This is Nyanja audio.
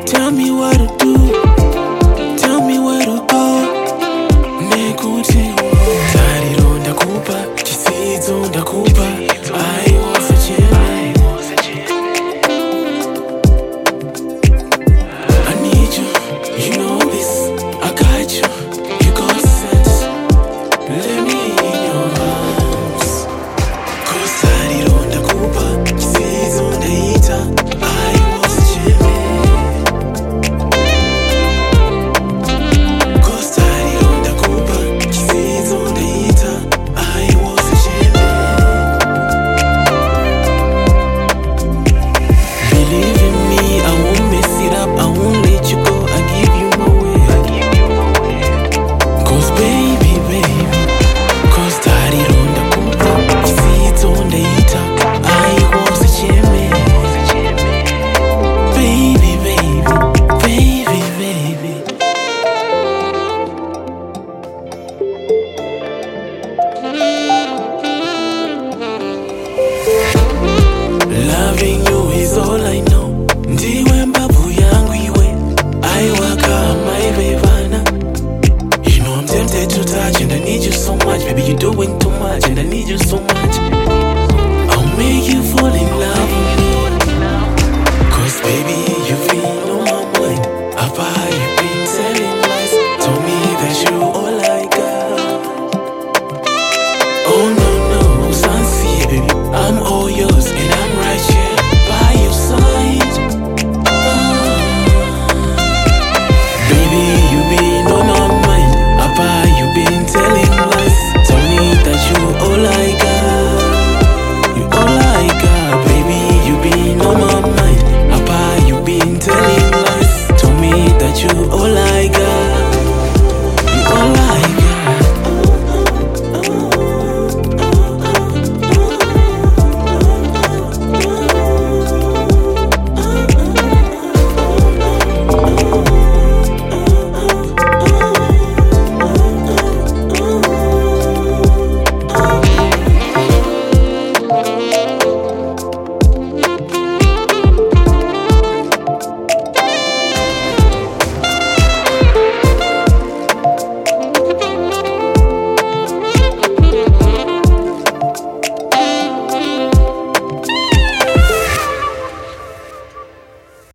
Tell me what to do, tell me where to go. Nekuti tariro ndakupa, chisidzo ndakupa. I was a gem. I need you, you know this. I got you, you got sense. Let me in your arms. Cause tariro ndakupa, chisidzo ndaita. I was a gem. Cause tariro ndakupa, chisidzo ndaita. I was a gem. Believe in me, I won't mess it up, I won't let you go, I give you my way. Cause baby, cause tariro ndakupa, chisidzo ndaita. I was a gem. Baby. Loving you is all I know. Ndiwe mbavu yangu iwe. I waka my vevana. You know I'm tempted to touch and I need you so much. Baby, you're doing too much and I need you so much. I'll make you fall in love with me. Cause baby, you've been on my mind. Apa, you've been telling lies. Told me that you all I got. Oh no, Sansi, baby, I'm all yours and I'm right here by your side. Baby, you been on my mind. Apa, you been telling lies. Told me that you all I got. You all I got. Baby, you been on my mind. Apa, you been telling lies. Told me that you all I got.